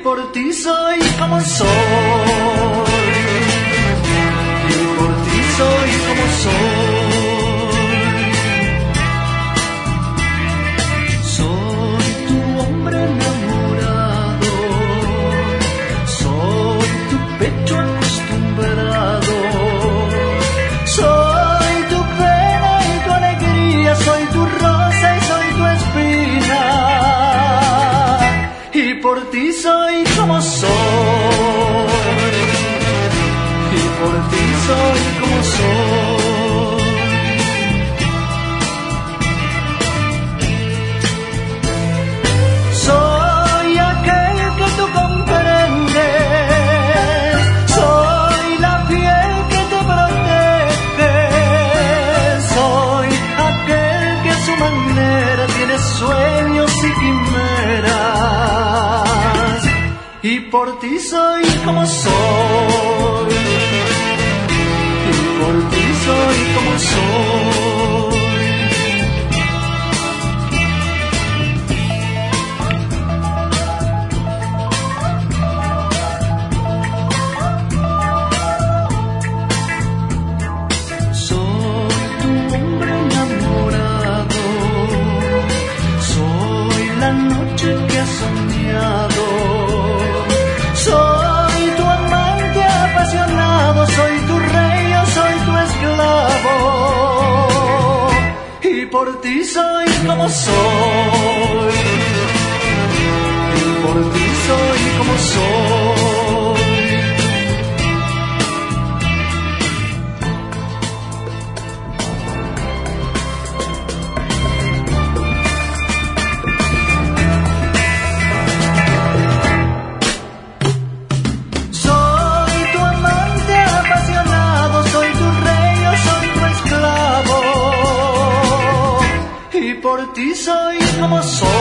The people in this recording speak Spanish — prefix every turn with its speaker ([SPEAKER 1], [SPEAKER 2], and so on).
[SPEAKER 1] por ti soy como soy, y por ti soy como soy. Soy tu hombre enamorado, soy tu pecho acostumbrado, soy tu pena y tu alegría, soy tu rosa y soy tu espina. Y por ti soy como soy, y por ti soy como soy. Soy aquel que tú comprendes, soy la piel que te protege, soy aquel que a su manera tiene sueños y quimeras. Y por ti soy como soy, y por ti soy como soy. Soy tu hombre enamorado, soy la noche que has soñado, soy tu amante apasionado, soy tu rey, yo soy tu esclavo. Y por ti soy como soy, y por ti soy como soy. Soy tu amante apasionado, soy tu rey, yo soy tu esclavo. Y por ti soy como soy.